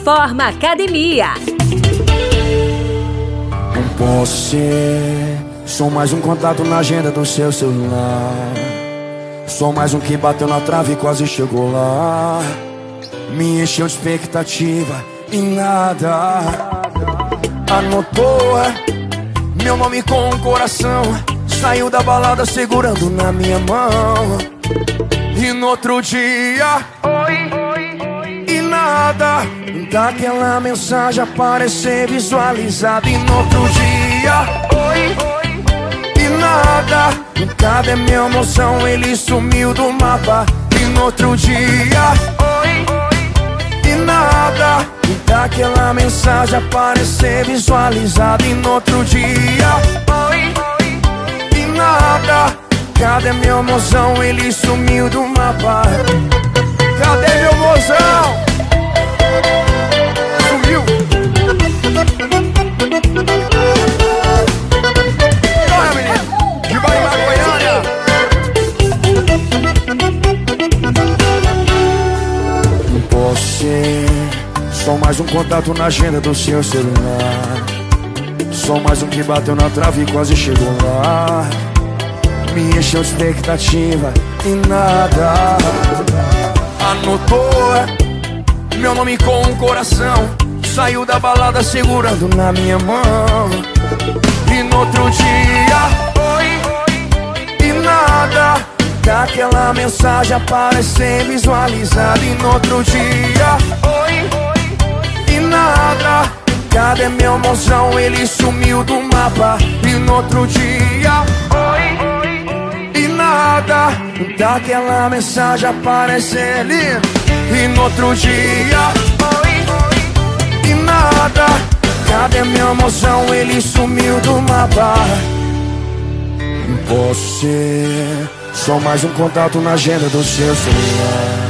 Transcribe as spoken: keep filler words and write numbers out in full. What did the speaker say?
Reforma Academia. Não posso ser, sou mais um contato na agenda do seu celular. Sou mais um que bateu na trave e quase chegou lá. Me encheu de expectativa e nada. Anotou meu nome com um coração, saiu da balada segurando na minha mão. E no outro dia, oi, e nada daquela mensagem aparecer visualizada. E no outro dia, oi, e nada, cadê minha emoção? Ele sumiu do mapa. E no outro dia, oi, e nada daquela mensagem aparecer visualizada. E no outro dia, oi, e nada, cadê meu mozão? Ele sumiu do mapa. Cadê meu mozão? Sumiu. Olha, menino, de Barima, Goiânia. Não posso ser, sou mais um contato na agenda do seu celular. Sou mais um que bateu na trave e quase chegou lá. Me encheu de expectativa e nada. Anotou meu nome com um coração, saiu da balada segurando na minha mão. E no outro dia, oi, e nada daquela mensagem aparecer visualizada. E no outro dia, oi, e nada, cadê meu mozão? Ele sumiu do mapa. E no outro dia, oi, e nada daquela mensagem aparecer ali. E no outro dia, oi, e nada, cadê meu mozão? Ele sumiu do mapa. Não posso ser, só mais um contato na agenda do seu celular.